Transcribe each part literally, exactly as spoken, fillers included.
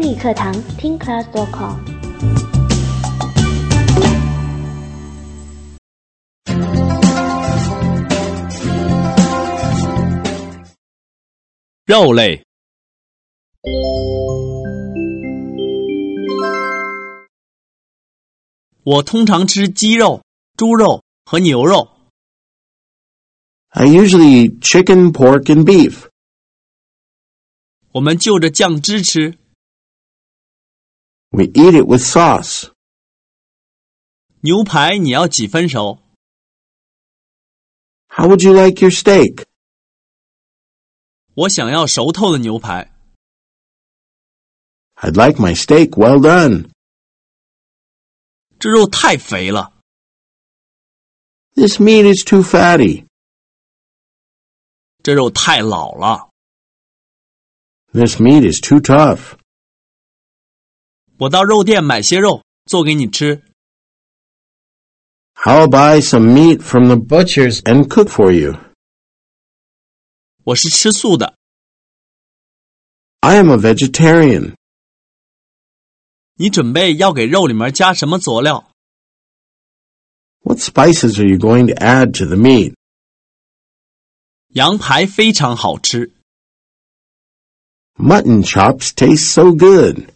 英语课堂听 class dot com。 肉类。我通常吃鸡肉、猪肉和牛肉。 I usually eat chicken, pork, and beef. 我们就着酱汁吃。 We eat it with sauce. 牛排你要几分熟？ How would you like your steak? 我想要熟透的牛排。 I'd like my steak well done. 这肉太肥了。 This meat is too fatty. 这肉太老了。 This meat is too tough. 我到肉店买些肉做给你吃。 I'll buy some meat from the butchers and cook for you. 我是吃素的。 I am a vegetarian. 你准备要给肉里面加什么佐料？ What spices are you going to add to the meat? 羊排非常好吃。 Mutton chops taste so good.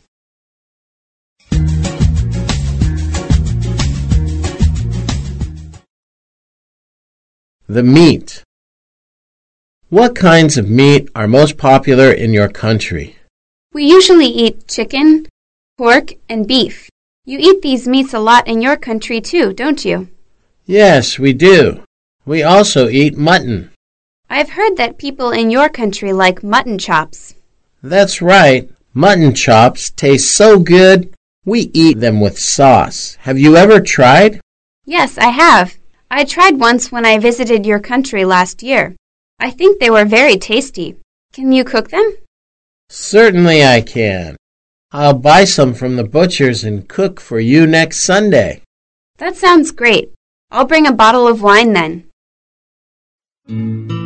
The meat. What kinds of meat are most popular in your country? We usually eat chicken, pork, and beef. You eat these meats a lot in your country too, don't you? Yes, we do. We also eat mutton. I've heard that people in your country like mutton chops. That's right. Mutton chops taste so good, we eat them with sauce. Have you ever tried? Yes, I have. I tried once when I visited your country last year. I think they were very tasty. Can you cook them? Certainly I can. I'll buy some from the butchers and cook for you next Sunday. That sounds great. I'll bring a bottle of wine then.